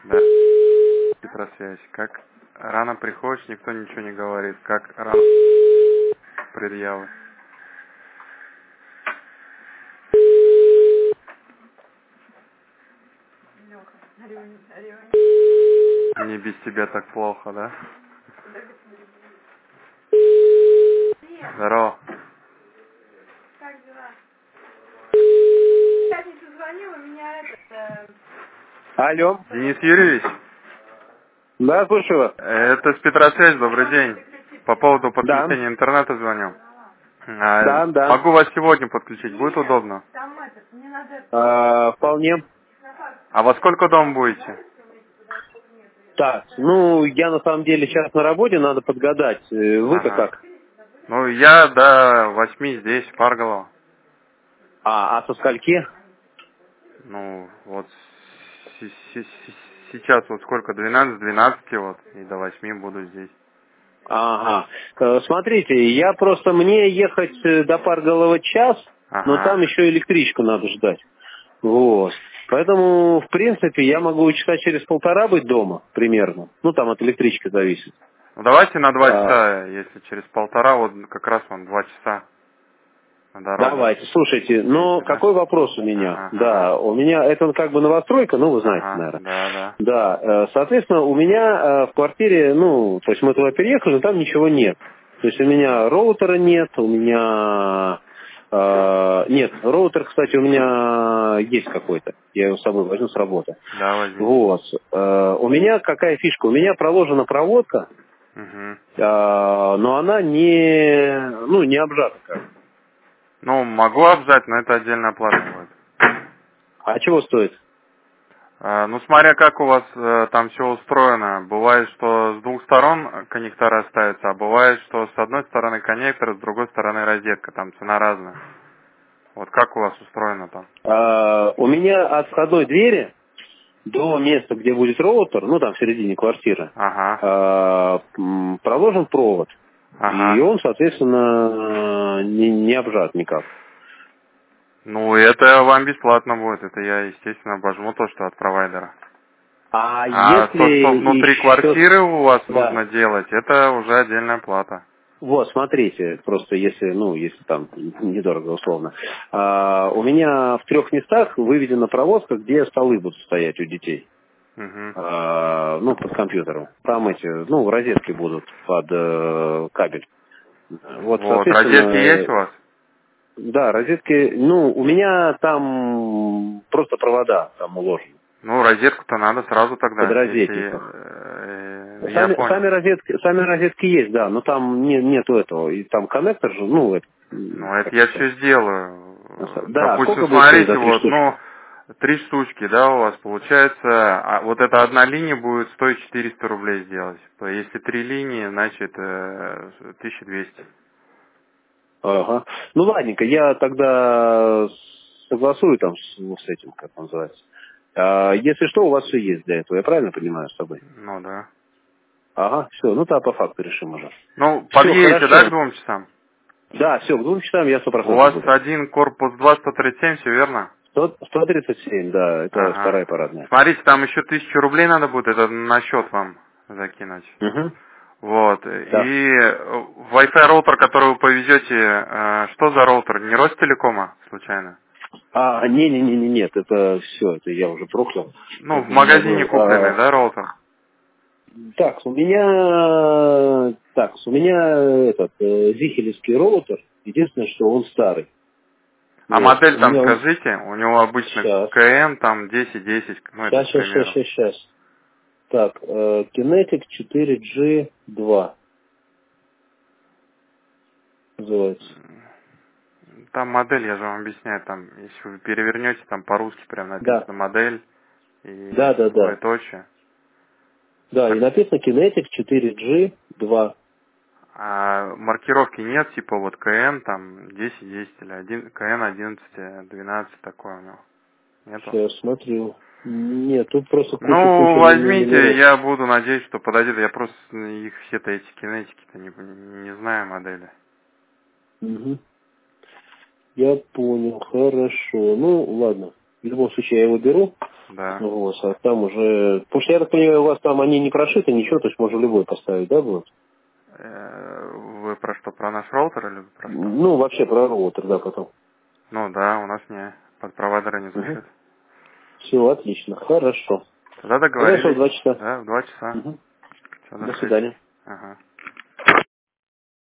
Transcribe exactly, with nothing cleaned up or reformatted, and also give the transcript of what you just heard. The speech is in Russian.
Да, Петросвязь. Как рано приходишь, никто ничего не говорит. Как рано предъявы. Мне без тебя так плохо, да? Здорово. Как дела? В пятницу звонил, у меня этот... Алло. Денис Юрьевич, Да, слушаю вас. это с Петросвязь, добрый день. По поводу Да. подключения интернета звонил. А, Да, да. могу вас сегодня подключить, Э... будет удобно? Там этот, мне надо... А, вполне. А во сколько дома будете? Так, ну, я на самом деле сейчас на работе, надо подгадать. Э, Вы-то Ага. как? Ну, я до восьми здесь, в Парголово. А, а со скольки? Ну, вот с- с- с- сейчас вот сколько, двенадцать, двенадцать вот, и до восьми буду здесь. Ага. Э, Смотрите, я просто, мне ехать э, до Парголова час, но там Ага. еще электричку надо ждать. Вот. Поэтому, в принципе, я могу часа через полтора быть дома, примерно. Ну, там от электрички зависит. Ну, давайте на два А, часа, если через полтора, вот как раз вон два часа на дорогу. Давайте, слушайте, но Будете, да? какой вопрос у меня? Ага, ага. Да, у меня, это как бы новостройка, ну, вы знаете, Ага, наверное. да, да. Да, э, соответственно, у меня э, в квартире, ну, то есть мы туда переехали, но там ничего нет. То есть у меня роутера нет, у меня... э, нет, роутер, кстати, у меня есть какой-то. Я его с собой возьму с работы. Да, возьмите. Вот. Э, у меня какая фишка? У меня проложена проводка, Угу. э, но она не, ну, не обжата как бы. Ну, могу обжать, но это отдельная плата будет. А чего стоит? А, ну, смотря как у вас э, там все устроено. Бывает, что с двух сторон коннектора ставятся, а бывает, что с одной стороны коннектор, с другой стороны розетка. Там цена разная. Вот как у вас устроено там? А, у меня от входной двери до места, где будет роутер, ну там в середине квартиры, Ага, а, м, проложен провод. И ага. он, соответственно, не, не обжат никак. Ну, это вам бесплатно будет. Это я, естественно, обожму то, что от провайдера. А А то, что если внутри еще... квартиры у вас Да. нужно делать, это уже отдельная плата. Вот, смотрите, просто если, ну, если там недорого условно. А, у меня в трех местах выведена проводка, где столы будут стоять у детей. Угу. А, ну, под компьютером. Там эти, ну, розетки будут под э, кабель. Вот, Вот, розетки есть соответственно, у вас? да, розетки, ну, у меня там просто провода там уложены. Ну, розетку-то надо сразу В тогда, если... подразетниках. э, я Сами, понял. сами розетки, сами розетки есть, да, но там не, нету этого. И там коннектор же, ну, это, м, Ну, это как я это, все сделаю. да, Допустим, сколько будет стоить смотрите, за три вот, штучки? ну, три штучки, да, у вас получается, а вот эта одна линия будет стоить четыреста рублей сделать. Если три линии, значит, э, тысяча двести. Ага. Ну, ладненько, я тогда согласую там с, ну, с этим, как он называется. А, если что, у вас все есть для этого, я правильно понимаю с тобой? Ну, да. Ага, все, ну, тогда по факту решим уже. Ну, Все, подъедете, да, к хорошо. двум часам? Да, все, к двум часам я сто У процентов вас буду. один корпус два, сто тридцать семь, все верно? сто тридцать семь, да, это Ага. вторая парадная. Смотрите, там еще тысячу рублей надо будет, это на счет вам закинуть. Угу. Вот. Да. И э, Wi-Fi роутер, который вы повезете, э, что за роутер? Не Ростелекома, случайно? А, не-не-не, нет, это все, это я уже проклял. Ну, в Это у меня магазине был. купленный, а, да, роутер? так, у меня, так, у меня этот э, зихелевский роутер. Единственное, что он старый. А Вот. модель У там меня он скажите, у него обычно сейчас, КН там десять десять, ну это сейчас, к сейчас, сейчас, примеру. сейчас, сейчас. Так, э, Kinetic четыре джи два называется. Там модель, я же вам объясняю, там, если вы перевернете, там по-русски прям Да, написано модель и да, да, да. двоеточие. Да, и Так, написано Kinetic четыре джи два. а маркировки нет, типа вот КН там десять десять или один, КН одиннадцать двенадцать такое у него. Нету? Сейчас смотрю. Нет, тут просто Ну, куча-куча возьмите, номеров. я буду надеясь, что подойдет. Я просто их все-то эти кинетики-то не, не знаю модели. Угу. Я понял, хорошо. Ну, ладно. В любом случае, я его беру. Да. Вот, а там уже... Потому что я так понимаю, у вас там они не прошиты, ничего, то есть можно любой поставить, да, будет? Э, Вы про что, про наш роутер или про что? Ну, вообще про роутер, да, потом. Ну да, у нас не, под провайдера не Угу. зашит. Все, отлично, хорошо. Тогда Хорошо, в договорились. два часа. Да, в два часа. Угу. Всё, До свидания. свидания. Ага.